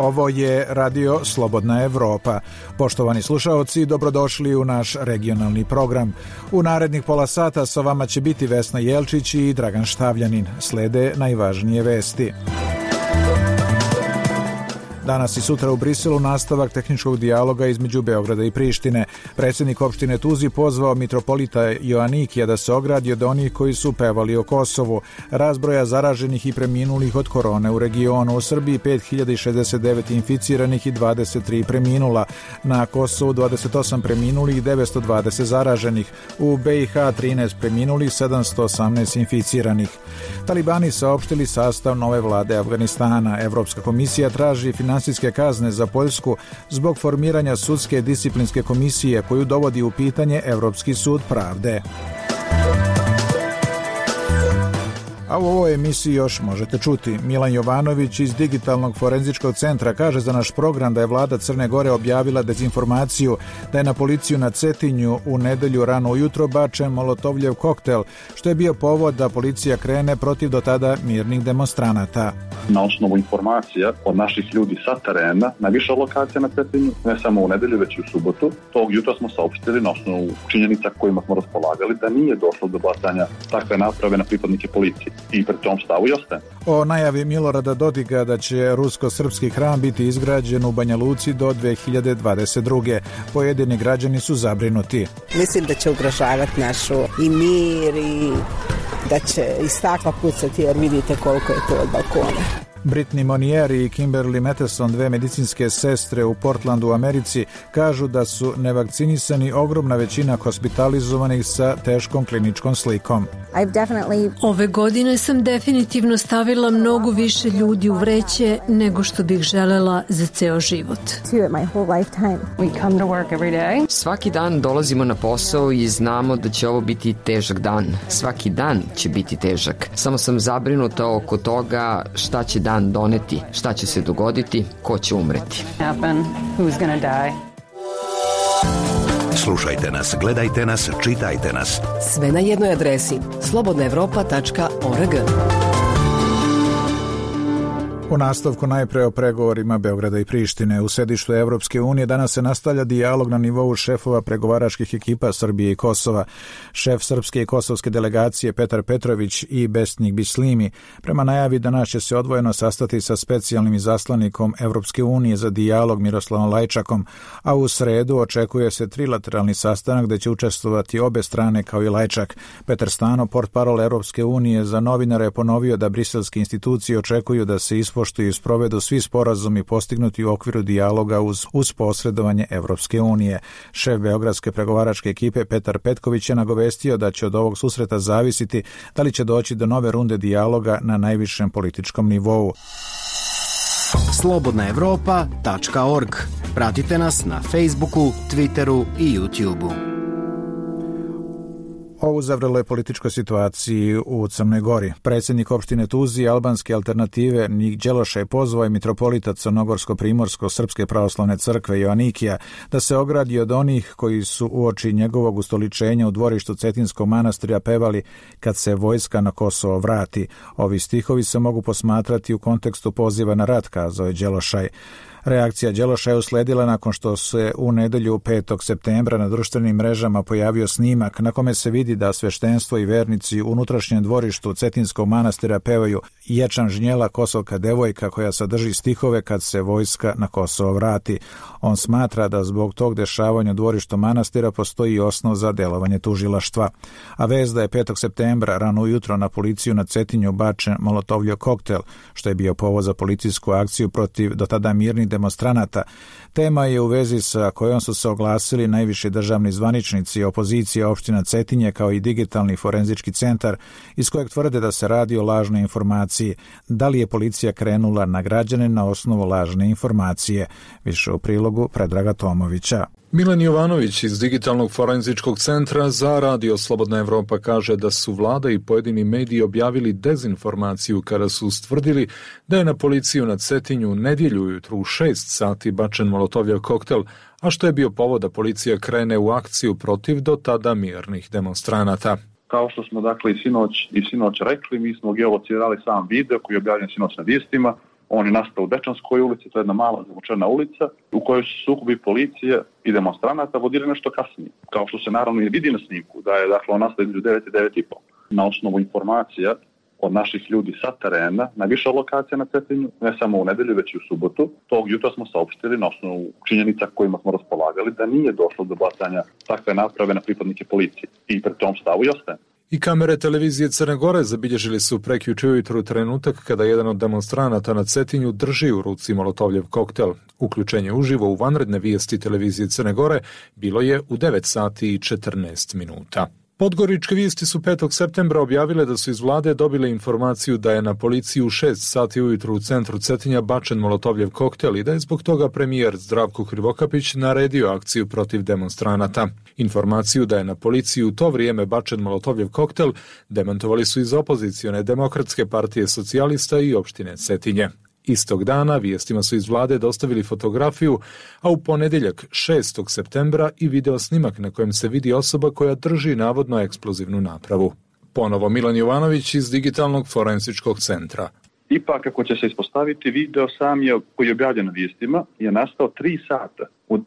Ovo je Radio Slobodna Evropa. Poštovani slušaoci, dobrodošli u naš regionalni program. U narednih pola sata sa vama će biti Vesna Jelčić i Dragan Štavljanin. Slede najvažnije vesti. Danas i sutra u Briselu nastavak tehničkog dijaloga između Beograda i Prištine. Predsjednik opštine Tuzi pozvao mitropolita Joanikija da se ogradi od onih koji su pevali o Kosovu. Razbroja zaraženih i preminulih od korone u regionu. U Srbiji 5069 inficiranih i 23 preminula. Na Kosovu 28 preminulih i 920 zaraženih. U BiH 13 preminulih, 718 inficiranih. Talibani saopštili sastav nove vlade Afganistana. Evropska komisija traži finansijske kazne za Poljsku zbog formiranja sudske disciplinske komisije koju dovodi u pitanje Evropski sud pravde. A u ovoj emisiji još možete čuti. Milan Jovanović iz Digitalnog forenzičkog centra kaže za naš program da je vlada Crne Gore objavila dezinformaciju da je na policiju na Cetinju u nedelju rano ujutro bačen molotovljev koktel, što je bio povod da policija krene protiv do tada mirnih demonstranata. Na osnovu informacija od naših ljudi sa terena na više lokacija na Cetinju, ne samo u nedelju, već i u subotu, tog jutra smo saopštili na osnovu činjenica kojima smo raspolagali da nije došlo do bacanja takve naprave na pripadnike policije. I pri tom stavu i ostaje. O najavi Milorada Dodiga da će rusko-srpski hram biti izgrađen u Banja Luci do 2022. Pojedini građani su zabrinuti. Mislim da će ugrožavati našu i mir i da će iz stakla pucati jer vidite koliko je to od balkona. Brittany Monier i Kimberly Matheson, dve medicinske sestre u Portlandu u Americi, kažu da su nevakcinisani ogromna većina hospitalizovanih sa teškom kliničkom slikom. Ove godine sam definitivno stavila mnogo više ljudi u vreće nego što bih želela za ceo život. Svaki dan dolazimo na posao i znamo da će ovo biti težak dan. Svaki dan će biti težak. Samo sam zabrinuta oko toga šta će dan doneti, šta će se dogoditi, ko će umreti. Slušajte nas, gledajte nas, čitajte nas. Sve na jednoj adresi slobodnaevropa.org. U nastavku najpre o pregovorima Beograda i Prištine. U sedištu Evropske unije danas se nastavlja dijalog na nivou šefova pregovaračkih ekipa Srbije i Kosova. Šef srpske i kosovske delegacije Petar Petrović i Besnik Bislimi prema najavi danas će se odvojeno sastati sa specijalnim izaslanikom Evropske unije za dijalog Miroslavom Lajčakom, a u sredu očekuje se trilateralni sastanak gde će učestvovati obe strane kao i Lajčak. Petar Stano, portparol Evropske unije za novinare, je ponovio da briselske institucije očekuju da se ispoštuju i sprovedu svi sporazumi postignuti u okviru dijaloga uz posredovanje Evropske unije. Šef beogradske pregovaračke ekipe Petar Petković je nagovestio da će od ovog susreta zavisiti da li će doći do nove runde dijaloga na najvišem političkom nivou. slobodnaevropa.org. Pratite nas na Facebooku, Twitteru i YouTubeu. O uzavreloj političkoj situaciji u Crnoj Gori. Predsjednik opštine Tuzi albanske alternative Nik Đeloša je pozvao mitropolita Crnogorsko-Primorsko-Srpske pravoslavne crkve Joanikija da se ogradi od onih koji su uoči njegovog ustoličenja u dvorištu Cetinskog manastira pevali kad se vojska na Kosovo vrati. Ovi stihovi se mogu posmatrati u kontekstu poziva na rat, kazao je Đelošaj. Reakcija Đeloša je usledila nakon što se u nedelju 5. septembra na društvenim mrežama pojavio snimak na kome se vidi da sveštenstvo i vernici u unutrašnjem dvorištu Cetinskog manastira pevaju Ječan žnjela kosovka devojka koja sadrži stihove kad se vojska na Kosovo vrati. On smatra da zbog tog dešavanja u dvorištu manastira postoji osnov za delovanje tužilaštva. A vez da je 5. septembra rano ujutro na policiju na Cetinju bačen molotovljev koktel, što je bio povod za policijsku akciju protiv do tada mirnih demonstranata. Tema je u vezi sa kojom su se oglasili najviši državni zvaničnici, opozicija opština Cetinje kao i digitalni forenzički centar iz kojeg tvrde da se radi o lažnoj informaciji. Da li je policija krenula na građane na osnovu lažne informacije? Više u prilogu Predraga Tomovića. Milan Jovanović iz Digitalnog forenzičkog centra za Radio Slobodna Evropa kaže da su vlada i pojedini mediji objavili dezinformaciju kada su ustvrdili da je na policiju na Cetinju nedjelju ujutru u 6 sati bačen molotovljev koktel, a što je bio povod da policija krene u akciju protiv do tada mirnih demonstranata. Kao što smo dakle i sinoć rekli, mi smo geolocirali sam video koji je objavljen sinoć na vijestima On je nastao u Dečanskoj ulici, to je jedna mala zamučena ulica u kojoj su sukobi policije i demonstranata vodili nešto kasnije. Kao što se naravno i vidi na snimku, da je dakle on nastao između 9 i 9 i po. Na osnovu informacija od naših ljudi sa terena, na više lokacija na Cetinju, ne samo u nedelju, već i u subotu. Tog jutra smo saopštili na osnovu činjenica kojima smo raspolagali da nije došlo do bacanja takve naprave na pripadnike policije. I pri tom stavu i ostaje. I kamere televizije Crne Gore zabilježili su prekjuče ujutru trenutak kada jedan od demonstranata na Cetinju drži u ruci molotovljev koktel. Uključenje uživo u vanredne vijesti televizije Crne Gore bilo je u 9 sati i 14 minuta. Podgoričke vijesti su 5. septembra objavile da su iz vlade dobile informaciju da je na policiju u 6 sati ujutru u centru Cetinja bačen molotovljev koktel i da je zbog toga premijer Zdravko Krivokapić naredio akciju protiv demonstranata. Informaciju da je na policiju u to vrijeme bačen molotovljev koktel demantovali su iz opozicione Demokratske partije socijalista i opštine Cetinje. Istog dana vijestima su iz vlade dostavili fotografiju, a u ponedjeljak 6. septembra i video snimak na kojem se vidi osoba koja drži navodno eksplozivnu napravu. Ponovo Milan Jovanović iz Digitalnog forenzičkog centra. Ipak, ako će se ispostaviti, video sam je, koji je objavljen na vijestima, je nastao 3 sata,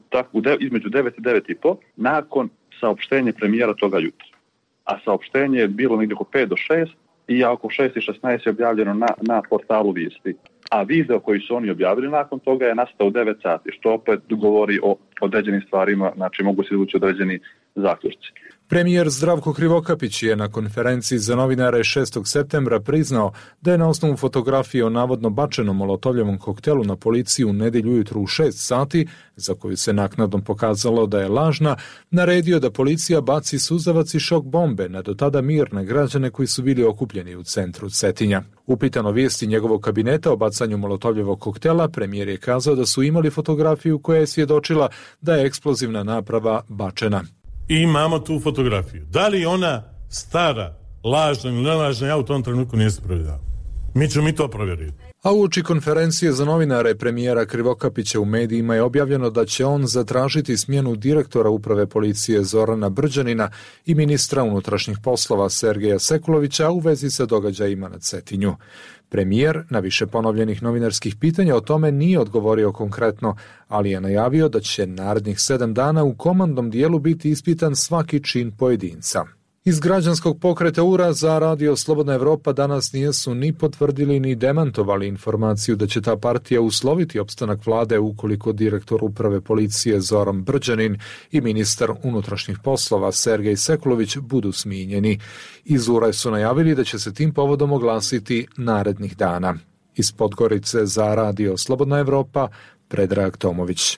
između 9 i 9 i po, nakon saopštenja premijera toga jutra. A saopštenje je bilo negdje oko 5 do 6 i oko 6 i 16 je objavljeno na portalu vijesti. A video koji su oni objavili nakon toga je nastao u 9 sati, što opet govori o određenim stvarima, znači mogu se izvući određeni zaključci. Premijer Zdravko Krivokapić je na konferenciji za novinare 6. septembra priznao da je na osnovu fotografije o navodno bačenom molotovljevom koktelu na policiju u nedjelju ujutru u 6 sati, za koju se naknadno pokazalo da je lažna, naredio da policija baci suzavac i šok bombe na do tada mirne građane koji su bili okupljeni u centru Cetinja. Upitano vijesti njegovog kabineta o bacanju molotovljevog koktela, premijer je kazao da su imali fotografiju koja je svjedočila da je eksplozivna naprava bačena. I imamo tu fotografiju. Da li ona stara, lažna ili nelažna, ja u tom trenutku nisam provjerio. Mi ćemo to provjeriti. A uoči konferencije za novinare premijera Krivokapića u medijima je objavljeno da će on zatražiti smjenu direktora uprave policije Zorana Brđanina i ministra unutrašnjih poslova Sergeja Sekulovića u vezi sa događajima na Cetinju. Premijer na više ponovljenih novinarskih pitanja o tome nije odgovorio konkretno, ali je najavio da će narednih 7 dana u komandnom dijelu biti ispitan svaki čin pojedinca. Iz građanskog pokreta URA za Radio Slobodna Evropa danas nisu ni potvrdili ni demantovali informaciju da će ta partija usloviti opstanak vlade ukoliko direktor uprave policije Zoran Brđanin i ministar unutrašnjih poslova Sergej Sekulović budu smijenjeni. Iz URA su najavili da će se tim povodom oglasiti narednih dana. Iz Podgorice za Radio Slobodna Evropa, Predrag Tomović.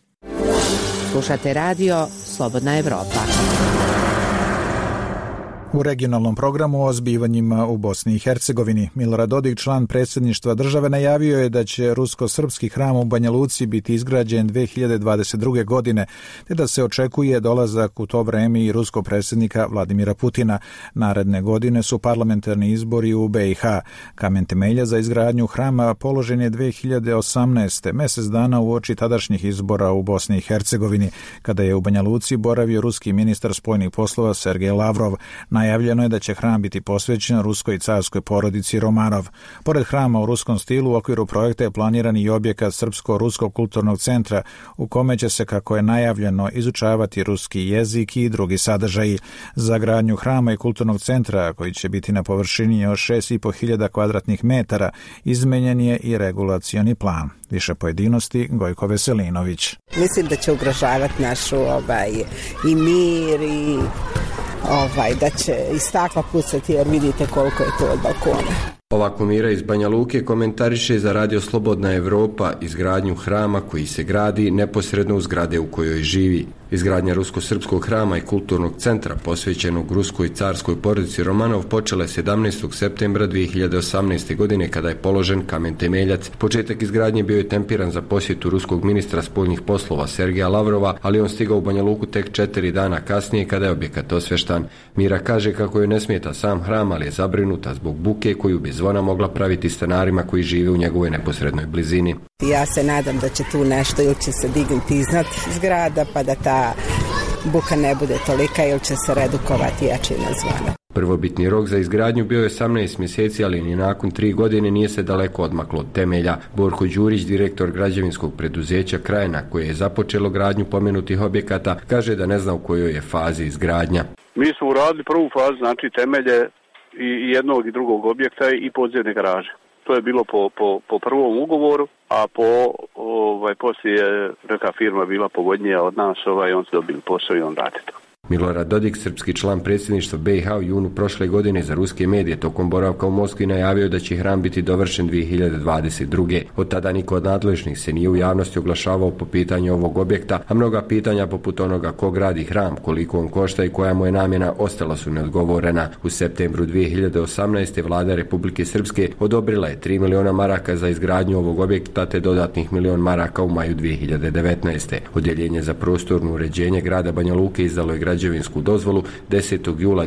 Slušate Radio Slobodna Evropa. U regionalnom programu o zbivanjima u Bosni i Hercegovini Milorad Dodik, član predsjedništva države, najavio je da će rusko-srpski hram u Banja Luci biti izgrađen 2022. godine, te da se očekuje dolazak u to vreme i ruskog predsjednika Vladimira Putina. Naredne godine su parlamentarni izbori u BiH. Kamen temelja za izgradnju hrama položen je 2018. mjesec dana uoči tadašnjih izbora u Bosni i Hercegovini, kada je u Banja Luci boravio ruski ministar spoljnih poslova Sergej Lavrov. Najavljeno je da će hram biti posvećen ruskoj carskoj porodici Romanov. Pored hrama u ruskom stilu, u okviru projekta je planiran i objekat Srpsko-ruskog kulturnog centra, u kome će se, kako je najavljeno, izučavati ruski jezik i drugi sadržaji. Za gradnju hrama i kulturnog centra, koji će biti na površini od 6.500 kvadratnih metara, izmenjen je i regulacioni plan. Više pojedinosti Gojko Veselinović. Mislim da će ugrožavati našu i mir i da će iz stakla pucati, jer vidite koliko je to od balkona. Ovako Mira iz Banja Luke komentariše za Radio Slobodna Evropa izgradnju hrama koji se gradi neposredno u zgrade u kojoj živi. Izgradnja rusko-srpskog hrama i kulturnog centra posvećenog ruskoj carskoj porodici Romanov počela je 17. septembra 2018. godine kada je položen kamen temeljac. Početak izgradnje bio je tempiran za posjetu ruskog ministra spoljnih poslova Sergeja Lavrova, ali on stigao u Banja Luku tek 4 dana kasnije kada je objekat osveštan. Mira kaže kako joj ne smeta sam hram, ali je zabrinuta zbog buke koju bi zvona mogla praviti stanarima koji žive u njegovoj neposrednoj blizini. Ja se nadam da će tu nešto ili će se dignuti iznad zgrada pa da ta buka ne bude tolika ili će se redukovati jačina zvona. Prvobitni rok za izgradnju bio je 18 mjeseci, ali ni nakon 3 godine nije se daleko odmaklo od temelja. Borko Đurić, direktor građevinskog preduzeća Krajina, koje je započelo gradnju pomenutih objekata, kaže da ne zna u kojoj je fazi izgradnja. Mi smo uradili prvu fazu, znači temelje i jednog i drugog objekta i podzemne garaže. To je bilo po prvom ugovoru, a poslije je neka firma bila pogodnija od nas, on se dobili posao i on radi to. Milorad Dodik, srpski član predsjedništva BiH, u junu prošle godine za ruske medije tokom boravka u Moskvi najavio da će hram biti dovršen 2022. Od tada niko od nadležnih se nije u javnosti oglašavao po pitanju ovog objekta, a mnoga pitanja poput onoga ko gradi hram, koliko on košta i koja mu je namjena ostala su neodgovorena. U septembru 2018. vlada Republike Srpske odobrila je 3 miliona maraka za izgradnju ovog objekta te dodatnih 1 milion maraka u maju 2019. Odjeljenje za prostorno uređenje grada Banja Luke izdalo je građevinsku dozvolu 10. jula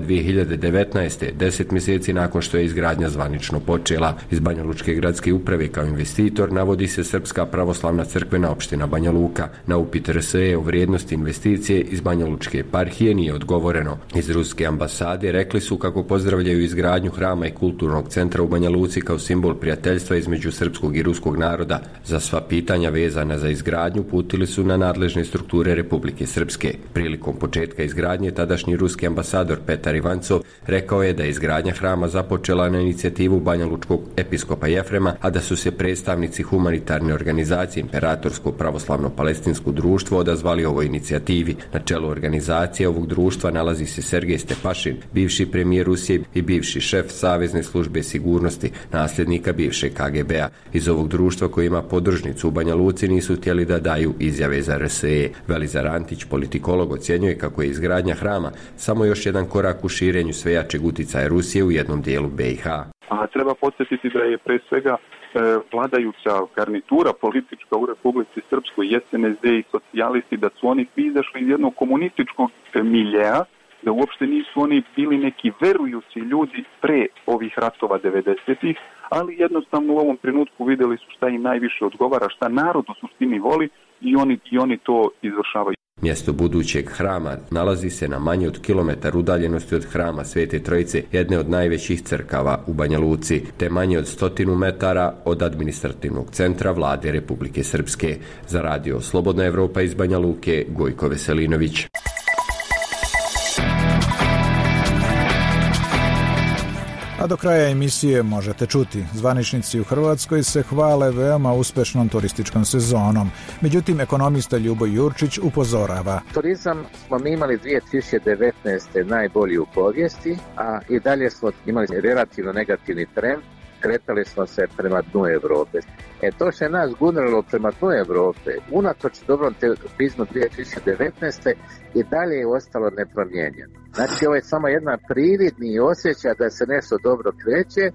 2019. 10 mjeseci nakon što je izgradnja zvanično počela. Iz Banja Lučke gradske uprave kao investitor navodi se Srpska pravoslavna crkvena opština Banja Luka. Na upit RSE o vrijednosti investicije iz Banja Lučke eparhije nije odgovoreno. Iz ruske ambasade rekli su kako pozdravljaju izgradnju hrama i kulturnog centra u Banja Luci kao simbol prijateljstva između srpskog i ruskog naroda. Za sva pitanja vezana za izgradnju putili su na nadležne strukture Republike Srpske. Prilikom početka izgradnje tadašnji ruski ambasador Petar Ivancov rekao je da je izgradnja hrama započela na inicijativu Banja Lučkog episkopa Jefrema, a da su se predstavnici humanitarne organizacije Imperatorsko pravoslavno-palestinsko društvo odazvali ovoj inicijativi. Na čelu organizacije ovog društva nalazi se Sergej Stepašin, bivši premijer Rusije i bivši šef Savezne službe sigurnosti, nasljednika bivšeg KGB-a. Iz ovog društva koji ima podružnicu u Banja Luci nisu htjeli da daju izjave za RSE. Velizar Antić, politikolog, ocjenjuje kako je izgradnja hrama samo još jedan korak u širenju svejačeg uticaja Rusije u jednom dijelu BiH. A treba podsjetiti da je pre svega vladajuća garnitura politička u Republici Srpskoj, SNSD i socijalisti, da su oni izašli iz jednog komunističkog miljeja, da uopšte nisu oni bili neki verujući ljudi pre ovih ratova 90-ih, ali jednostavno u ovom trenutku vidjeli su šta im najviše odgovara, šta narod u suštini voli i oni to izvršavaju. Mjesto budućeg hrama nalazi se na manje od kilometar udaljenosti od hrama Svete Trojice, jedne od najvećih crkava u Banja Luci, te manje od 100 metara od administrativnog centra vlade Republike Srpske. Za radio Slobodna Evropa iz Banja Luke, Gojko Veselinović. A do kraja emisije možete čuti. Zvaničnici u Hrvatskoj se hvale veoma uspešnom turističkom sezonom. Međutim, ekonomista Ljubo Jurčić upozorava. Turizam smo mi imali 2019. najbolji u povijesti, a i dalje smo imali relativno negativni trend. Kretali smo se prema dnu Evrope. To što je nas gurnalo prema dnu Evrope, unatoč dobrom turizmu 2019. i dalje je ostalo nepromijenjeno. Znači, ovo je samo jedna prividni osjećaj da se nešto dobro kreće.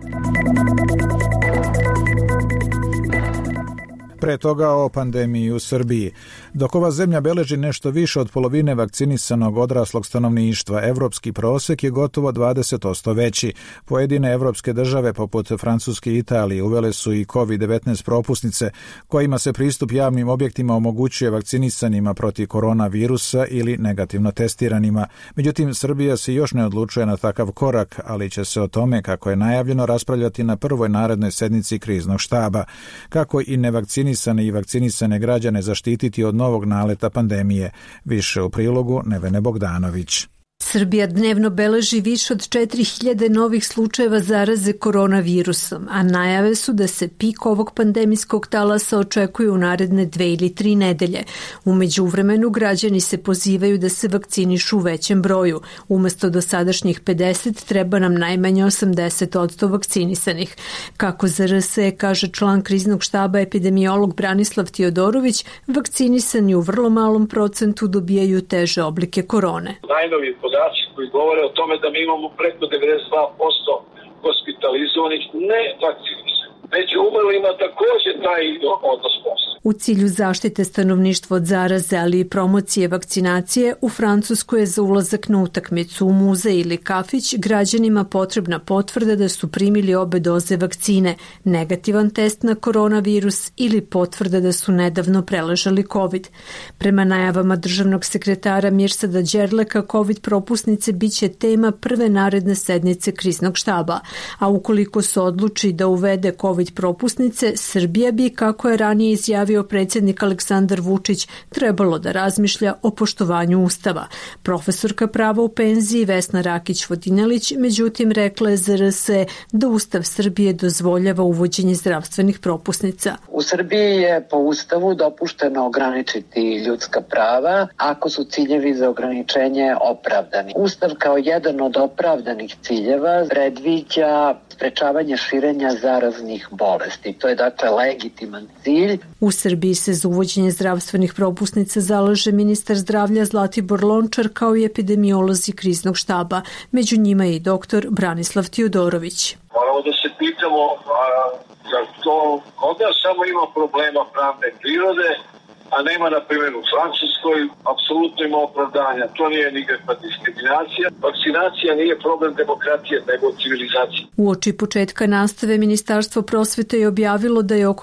Pre toga o pandemiji u Srbiji. Dok ova zemlja beleži nešto više od polovine vakcinisanog odraslog stanovništva, evropski prosek je gotovo 20% veći. Pojedine evropske države poput Francuske i Italije uvele su i COVID-19 propusnice kojima se pristup javnim objektima omogućuje vakcinisanima protiv koronavirusa ili negativno testiranima. Međutim, Srbija se još ne odlučuje na takav korak, ali će se o tome, kako je najavljeno, raspravljati na prvoj narednoj sednici kriznog štaba. Kako i nevakcinisane i vakcinisane građane zaštititi od novog naleta pandemije. Više u prilogu Nevene Bogdanović. Srbija dnevno beleži više od 4000 novih slučajeva zaraze koronavirusom, a najave su da se pik ovog pandemijskog talasa očekuje u naredne 2 ili 3 nedelje. U međuvremenu građani se pozivaju da se vakcinišu u većem broju. Umesto dosadašnjih 50 treba nam najmanje 80% vakcinisanih. Kako za RSE kaže član kriznog štaba epidemiolog Branislav Tiodorović, vakcinisani u vrlo malom procentu dobijaju teže oblike korone. Najnoviji podaci koji govore o tome da mi imamo preko 92% hospitalizovanih ne vakcinisanih. Među umrlima također taj odnos postoji. U cilju zaštite stanovništva od zaraze, ali i promocije vakcinacije, u Francuskoj je za ulazak na utakmicu u muzej ili kafić građanima potrebna potvrda da su primili obe doze vakcine, negativan test na koronavirus ili potvrda da su nedavno preležali COVID. Prema najavama državnog sekretara Mirsada Đerleka, COVID propusnice biće tema prve naredne sednice kriznog štaba, a ukoliko se odluči da uvede COVID propusnice, Srbija bi, kako je ranije izjavio predsjednik Aleksandar Vučić, trebalo da razmišlja o poštovanju Ustava. Profesorka prava u penziji Vesna Rakić-Vodinelić, međutim, rekla je za RS da Ustav Srbije dozvoljava uvođenje zdravstvenih propusnica. U Srbiji je po Ustavu dopušteno ograničiti ljudska prava ako su ciljevi za ograničenje opravdani. Ustav kao jedan od opravdanih ciljeva predviđa sprečavanje širenja zaraznih bolesti. To je dakle legitiman cilj. U Srbiji se za uvođenje zdravstvenih propusnica zalaže ministar zdravlja Zlatibor Lončar kao i epidemiolozi kriznog štaba. Među njima je i doktor Branislav Tijodorović. Moramo da se pitamo za to koga samo ima problema pravne prirode, a nema, na primjer, u Francuskoj, apsolutno ima opravdanja. To nije nikakva diskriminacija. Vakcinacija nije problem demokratije, nego civilizacije. Uoči početka nastave, Ministarstvo prosvete je objavilo da je oko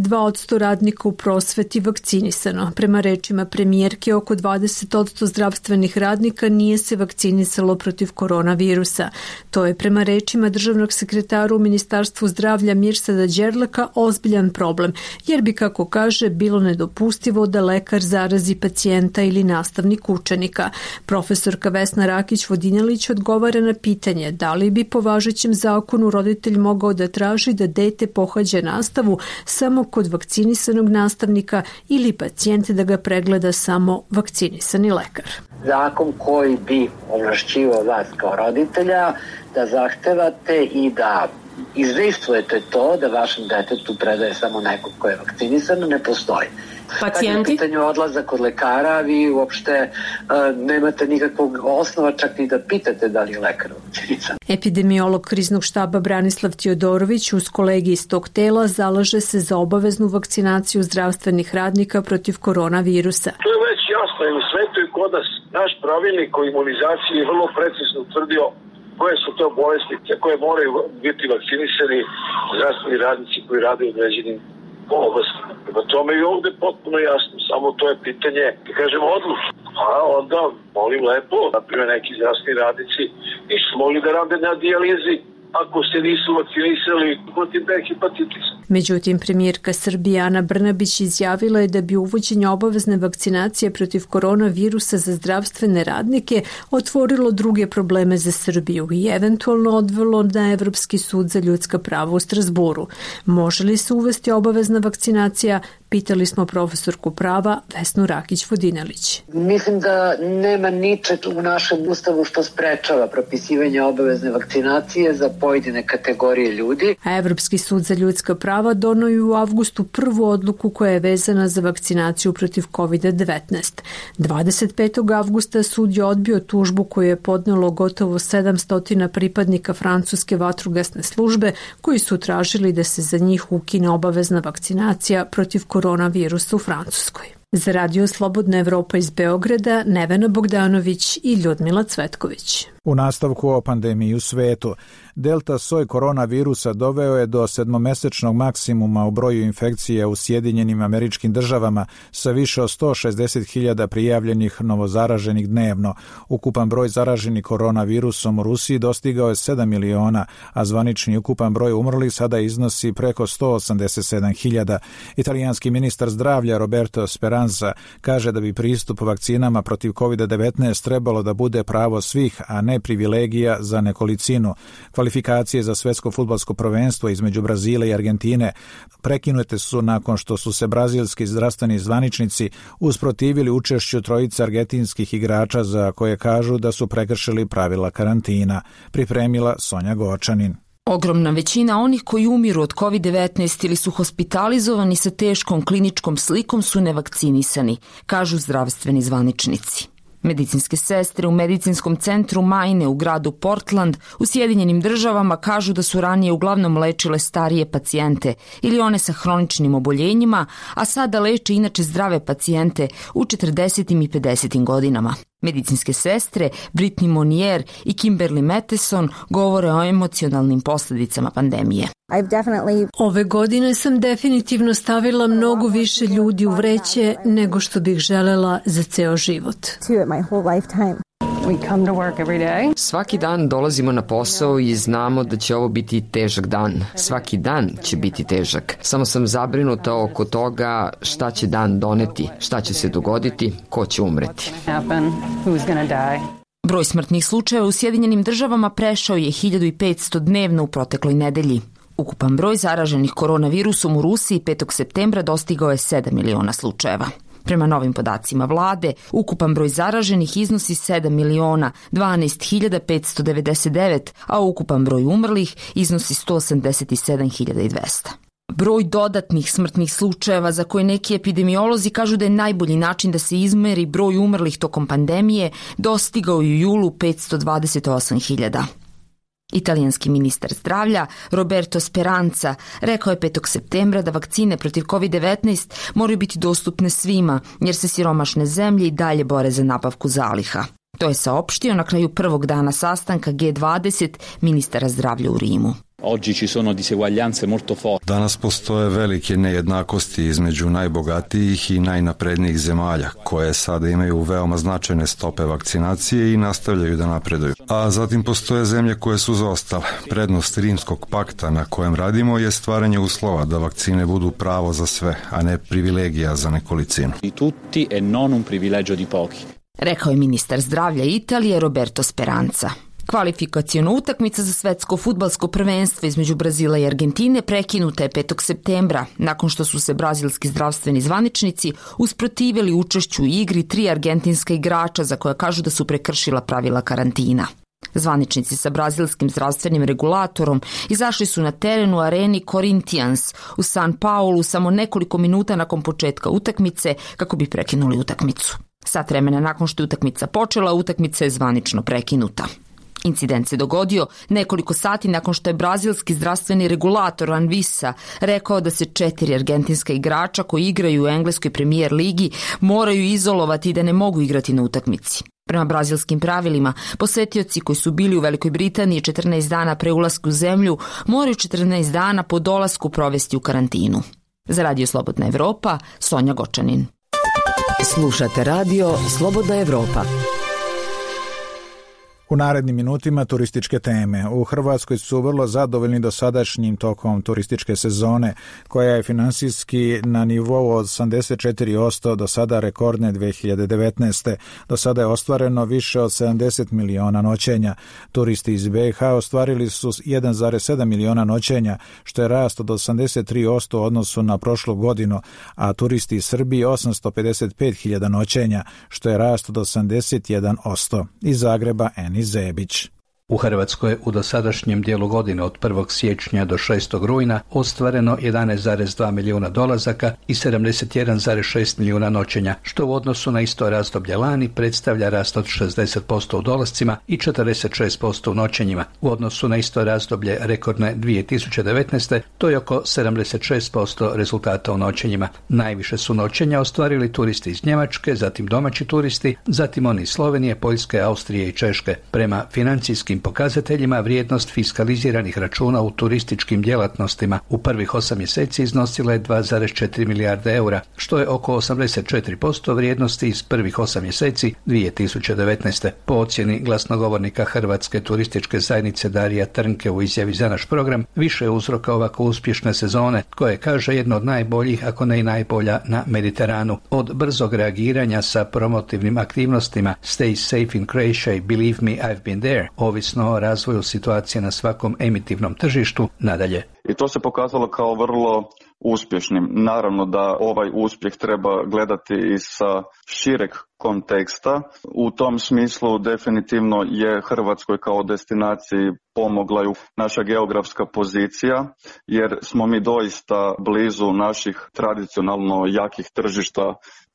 52% radnika u prosveti vakcinisano. Prema rečima premijerke, oko 20% zdravstvenih radnika nije se vakcinisalo protiv koronavirusa. To je prema rečima državnog sekretara u Ministarstvu zdravlja Mirsada Đerleka ozbiljan problem, jer bi, kako kaže, bilo nedopustivo da lekar zarazi pacijenta ili nastavnik učenika. Profesorka Vesna Rakić-Vodinelić odgovara na pitanje da li bi po važećem zakonu roditelj mogao da traži da dete pohađa nastavu samo kod vakcinisanog nastavnika ili pacijent da ga pregleda samo vakcinisani lekar. Zakon koji bi ovlašćivao vas kao roditelja da zahtevate i da izdejstvujete to da vašem detetu predaje samo nekog ko je vakcinisan, ne postoji. Pacijenti? Kad je u pitanju odlazak kod lekara, vi uopšte nemate nikakvog osnova čak ni da pitate da li je lekar vakcinisan. Epidemiolog kriznog štaba Branislav Tijodorović uz kolegi iz tog tela zalaže se za obaveznu vakcinaciju zdravstvenih radnika protiv koronavirusa. To je već jasno i u svetu i kod nas. Naš pravilnik o imunizaciji je vrlo precizno utvrdio koje su to bolesti za koje moraju biti vakcinisani zdravstveni radnici koji rade u određenim oblastima. Prema tome i ovde potpuno jasno, samo to je pitanje, da kažemo, odluke. A onda, molim lepo, naprimjer neki zdravstveni radnici nisu mogli da rade na dijalizi ako se nisu vakcinisali protiv hepatitisa. Međutim, premijerka Srbije Ana Brnabić izjavila je da bi uvođenje obavezne vakcinacije protiv koronavirusa za zdravstvene radnike otvorilo druge probleme za Srbiju i eventualno odvelo na Evropski sud za ljudska prava u Strasburu. Može li se uvesti obavezna vakcinacija? Pitali smo profesorku prava Vesnu Rakić-Vodinelić. Mislim da nema ničeg u našem ustavu što sprečava propisivanje obavezne vakcinacije za pojedine kategorije ljudi. A Evropski sud za ljudska prava donio je u avgustu prvu odluku koja je vezana za vakcinaciju protiv COVID-19. 25. avgusta sud je odbio tužbu koju je podnelo gotovo 700 pripadnika francuske vatrogasne službe koji su tražili da se za njih ukine obavezna vakcinacija protiv koronavirusa u Francuskoj. Za Radio Slobodna Evropa iz Beograda, Nevena Bogdanović i Ljudmila Cvetković. U nastavku o pandemiji u svetu, delta soj koronavirusa doveo je do 7-mesečnog maksimuma u broju infekcija u Sjedinjenim Američkim Državama sa više od 160.000 prijavljenih novozaraženih dnevno. Ukupan broj zaraženih koronavirusom u Rusiji dostigao je 7 miliona, a zvanični ukupan broj umrlih sada iznosi preko 187.000. Italijanski ministar zdravlja Roberto Speranza kaže da bi pristup vakcinama protiv COVID-19 trebalo da bude pravo svih, a ne privilegija za nekolicinu. Kvalifikacije za svetsko fudbalsko prvenstvo između Brazila i Argentine prekinute su nakon što su se brazilski zdravstveni zvaničnici usprotivili učešću trojice argentinskih igrača za koje kažu da su prekršili pravila karantina. Pripremila Sonja Gočanin. Ogromna većina onih koji umiru od COVID-19 ili su hospitalizovani sa teškom kliničkom slikom su nevakcinisani, kažu zdravstveni zvaničnici. Medicinske sestre u medicinskom centru Maine u gradu Portland u Sjedinjenim Državama kažu da su ranije uglavnom lečile starije pacijente ili one sa hroničnim oboljenjima, a sada leče inače zdrave pacijente u 40. i 50. godinama. Medicinske sestre Brittany Monier i Kimberly Matheson govore o emocionalnim posljedicama pandemije. Ove godine sam definitivno stavila mnogo više ljudi u vreće nego što bih želela za ceo život. Svaki dan dolazimo na posao i znamo da će ovo biti težak dan. Svaki dan će biti težak. Samo sam zabrinuta oko toga šta će dan doneti, šta će se dogoditi, ko će umreti. Broj smrtnih slučajeva u Sjedinjenim Državama prešao je 1500 dnevno u protekloj nedelji. Ukupan broj zaraženih koronavirusom u Rusiji 5. septembra dostigao je 7 miliona slučajeva. Prema novim podacima vlade, ukupan broj zaraženih iznosi 7.012.599, a ukupan broj umrlih iznosi 187.200. Broj dodatnih smrtnih slučajeva za koje neki epidemiolozi kažu da je najbolji način da se izmeri broj umrlih tokom pandemije dostigao je u julu 528.000. Italijanski ministar zdravlja Roberto Speranza rekao je 5. septembra da vakcine protiv COVID-19 moraju biti dostupne svima, jer se siromašne zemlje i dalje bore za nabavku zaliha. To je saopštio na kraju prvog dana sastanka G20 ministara zdravlja u Rimu. Danas postoje velike nejednakosti između najbogatijih i najnaprednijih zemalja, koje sada imaju veoma značajne stope vakcinacije i nastavljaju da napreduju. A zatim postoje zemlje koje su zaostale. Prednost Rimskog pakta na kojem radimo je stvaranje uslova da vakcine budu pravo za sve, a ne privilegija za nekolicinu. Rekao je ministar zdravlja Italije Roberto Speranza. Kvalifikaciona utakmica za svetsko fudbalsko prvenstvo između Brazila i Argentine prekinuta je 5. septembra, nakon što su se brazilski zdravstveni zvaničnici usprotivili učešću u igri 3 argentinska igrača za koja kažu da su prekršila pravila karantina. Zvaničnici sa brazilskim zdravstvenim regulatorom izašli su na teren u areni Corinthians u San Paulu samo nekoliko minuta nakon početka utakmice kako bi prekinuli utakmicu. Sat vremena nakon što je utakmica počela, utakmica je zvanično prekinuta. Incident se dogodio nekoliko sati nakon što je brazilski zdravstveni regulator Anvisa rekao da se 4 argentinska igrača koji igraju u engleskoj premijer ligi moraju izolovati i da ne mogu igrati na utakmici. Prema brazilskim pravilima, posetioci koji su bili u Velikoj Britaniji 14 dana pre ulaska u zemlju moraju 14 dana po dolasku provesti u karantinu. Za Radio Slobodna Evropa, Sonja Gočanin. Slušate Radio Slobodna Evropa. U narednim minutima turističke teme. U Hrvatskoj su vrlo zadovoljni dosadašnjim tokom turističke sezone, koja je finansijski na nivou od 84%, do sada rekordne 2019. Do sada je ostvareno više od 70 miliona noćenja. Turisti iz BiH ostvarili su 1,7 miliona noćenja, što je rast od 83% u odnosu na prošlu godinu, a turisti iz Srbije 855.000 noćenja, što je rast od 81%. Iz Zagreba Eni Zebić. U Hrvatskoj u dosadašnjem dijelu godine od 1. siječnja do 6. rujna ostvareno 11,2 milijuna dolazaka i 71,6 milijuna noćenja, što u odnosu na isto razdoblje lani predstavlja rast od 60% u dolascima i 46% u noćenjima. U odnosu na isto razdoblje rekordne 2019. to je oko 76% rezultata u noćenjima. Najviše su noćenja ostvarili turisti iz Njemačke, zatim domaći turisti, zatim oni iz Slovenije, Poljske, Austrije i Češke. Prema financijskim pokazateljima vrijednost fiskaliziranih računa u turističkim djelatnostima u prvih 8 mjeseci iznosila je 2,4 milijarde eura, što je oko 84% vrijednosti iz prvih 8 mjeseci 2019. Po ocjeni glasnogovornika Hrvatske turističke zajednice Darija Trnke u izjavi za naš program, više je uzroka ovako uspješne sezone, koje kaže jedno od najboljih, ako ne i najbolja na Mediteranu. Od brzog reagiranja sa promotivnim aktivnostima Stay safe in Croatia i Believe me I've been there, ovisno o razvoju situacije na svakom emitivnom tržištu, nadalje. I to se pokazalo kao vrlo uspješnim. Naravno da ovaj uspjeh treba gledati i sa šireg konteksta. U tom smislu definitivno je Hrvatskoj kao destinaciji pomogla ju naša geografska pozicija, jer smo mi doista blizu naših tradicionalno jakih tržišta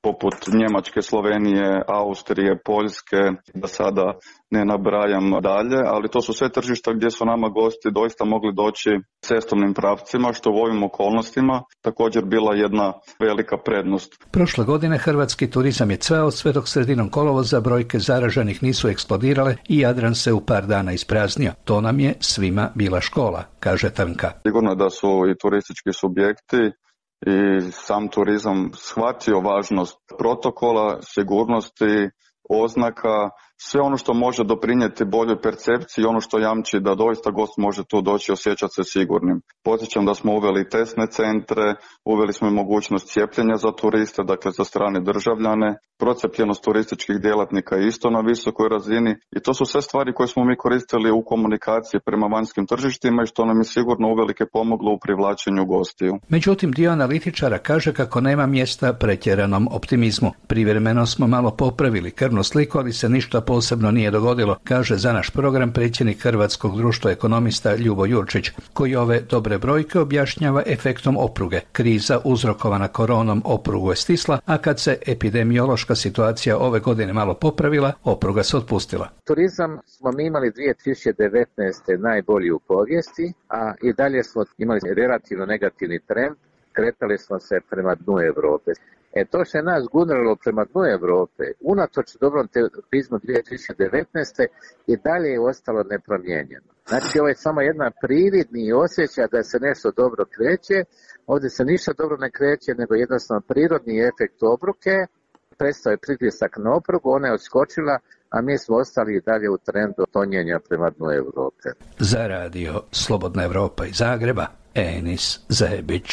poput Njemačke, Slovenije, Austrije, Poljske, da sada ne nabrajam dalje, ali to su sve tržišta gdje su nama gosti doista mogli doći cestovnim pravcima, što u ovim okolnostima također bila jedna velika prednost. Prošle godine hrvatski turizam je cveo, sve dok sredinom kolovoza brojke zaraženih nisu eksplodirale i Jadran se u par dana ispraznio. To nam je svima bila škola, kaže Trnka. Sigurno da su i turistički subjekti i sam turizam shvatio važnost protokola, sigurnosti, oznaka, sve ono što može doprinijeti boljoj percepciji, ono što jamči da doista gost može tu doći i osjećati se sigurnim. Podsjećam da smo uveli testne centre, uveli smo i mogućnost cijepljenja za turiste, dakle za strane državljane, procijepljenost turističkih djelatnika je isto na visokoj razini i to su sve stvari koje smo mi koristili u komunikaciji prema vanjskim tržištima i što nam je sigurno uvelike pomoglo u privlačenju gostiju. Međutim, dio analitičara kaže kako nema mjesta pretjeranom optimizmu. Privremeno smo malo popravili krvnu sliku, ali se ništa posebno nije dogodilo, kaže za naš program predsjednik Hrvatskog društva ekonomista Ljubo Jurčić, koji ove dobre brojke objašnjava efektom opruge. Kriza uzrokovana koronom oprugu je stisla, a kad se epidemiološka situacija ove godine malo popravila, opruga se otpustila. Turizam smo mi imali 2019. najbolji u povijesti, a i dalje smo imali relativno negativni trend, kretali smo se prema dnu Europe. To se nas gurnalo prema dnu Europe, unatoč dobrom turizmu 2019. i dalje je ostalo nepromijenjeno. Znači, ovo je samo jedna prividni osjećaj da se nešto dobro kreće, ovdje se ništa dobro ne kreće, nego jednostavno prirodni efekt obruke, prestao je pritisak na oprugu, ona je odskočila, a mi smo ostali i dalje u trendu tonjenja prema dnu Europe. Za radio Slobodna Evropa iz Zagreba, Enis Zebić.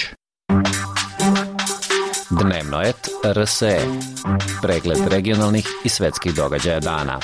Dnevno et RSE. Pregled regionalnih i svetskih događaja dana.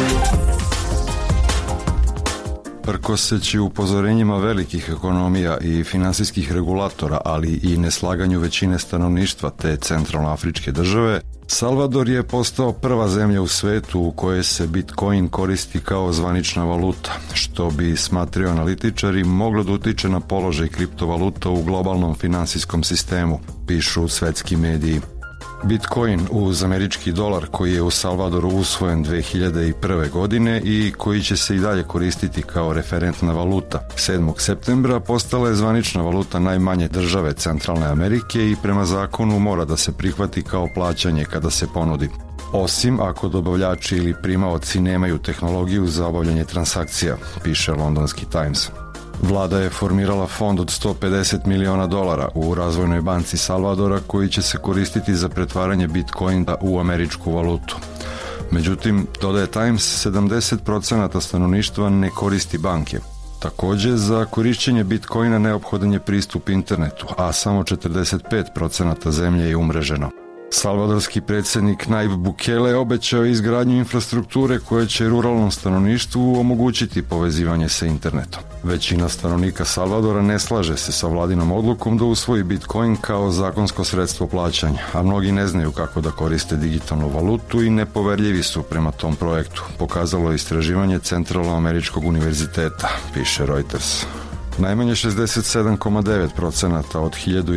Prkoseći upozorenjima velikih ekonomija i finansijskih regulatora, ali i neslaganju većine stanovništva te centralnoafričke države, Salvador je postao prva zemlja u svetu u kojoj se Bitcoin koristi kao zvanična valuta, što bi, smatraju analitičari, moglo da utiče na položaj kriptovaluta u globalnom finansijskom sistemu, pišu svetski mediji. Bitcoin uz američki dolar koji je u Salvadoru usvojen 2001. godine i koji će se i dalje koristiti kao referentna valuta. 7. septembra postala je zvanična valuta najmanje države Centralne Amerike i prema zakonu mora da se prihvati kao plaćanje kada se ponudi. Osim ako dobavljači ili primaoci nemaju tehnologiju za obavljanje transakcija, piše londonski Times. Vlada je formirala fond od $150 miliona u razvojnoj banci Salvadora koji će se koristiti za pretvaranje Bitcoina u američku valutu. Međutim, dodaje Times, 70% stanovništva ne koristi banke. Također, za korišćenje Bitcoina neophodan je pristup internetu, a samo 45% zemlje je umreženo. Salvadorski predsjednik Nayib Bukele obećao izgradnju infrastrukture koja će ruralnom stanovništvu omogućiti povezivanje sa internetom. Većina stanovnika Salvadora ne slaže se sa vladinom odlukom da usvoji Bitcoin kao zakonsko sredstvo plaćanja, a mnogi ne znaju kako da koriste digitalnu valutu i nepoverljivi su prema tom projektu, pokazalo je istraživanje Centralnoameričkog univerziteta, piše Reuters. Najmanje 67,9% od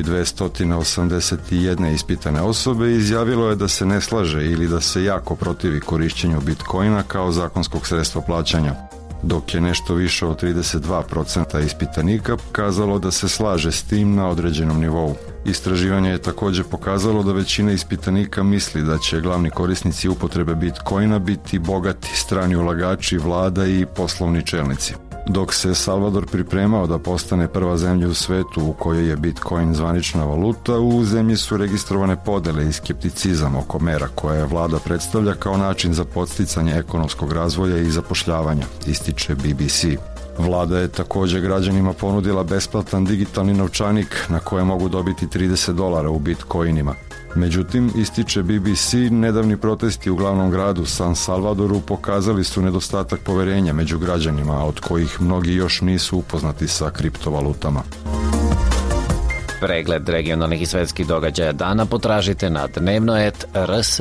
1281 ispitane osobe izjavilo je da se ne slaže ili da se jako protivi korišćenju Bitcoina kao zakonskog sredstva plaćanja, dok je nešto više od 32% ispitanika kazalo da se slaže s tim na određenom nivou. Istraživanje je također pokazalo da većina ispitanika misli da će glavni korisnici upotrebe Bitcoina biti bogati strani ulagači, vlada i poslovni čelnici. Dok se Salvador pripremao da postane prva zemlja u svetu u kojoj je Bitcoin zvanična valuta, u zemlji su registrovane podele i skepticizam oko mera koje vlada predstavlja kao način za podsticanje ekonomskog razvoja i zapošljavanja, ističe BBC. Vlada je također građanima ponudila besplatan digitalni novčanik na koje mogu dobiti $30 u Bitcoinima. Međutim, ističe BBC, nedavni protesti u glavnom gradu San Salvadoru pokazali su nedostatak poverenja među građanima, od kojih mnogi još nisu upoznati sa kriptovalutama. Pregled regionalnih i svetskih događaja dana potražite na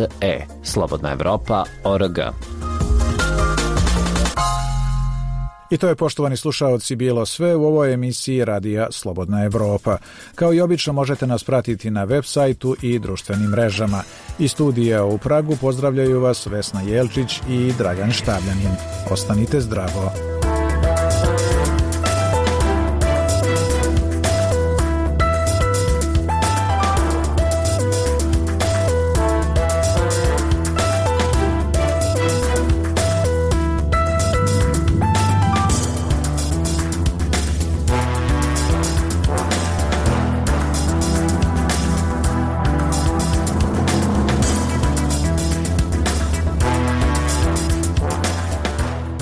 dnevno.rs.e, slobodnaevropa.org. I to je, poštovani slušaoci, bilo sve u ovoj emisiji Radija Slobodna Evropa. Kao i obično možete nas pratiti na web sajtu i društvenim mrežama. Iz studija u Pragu pozdravljaju vas Vesna Jelčić i Dragan Štavljanin. Ostanite zdravo.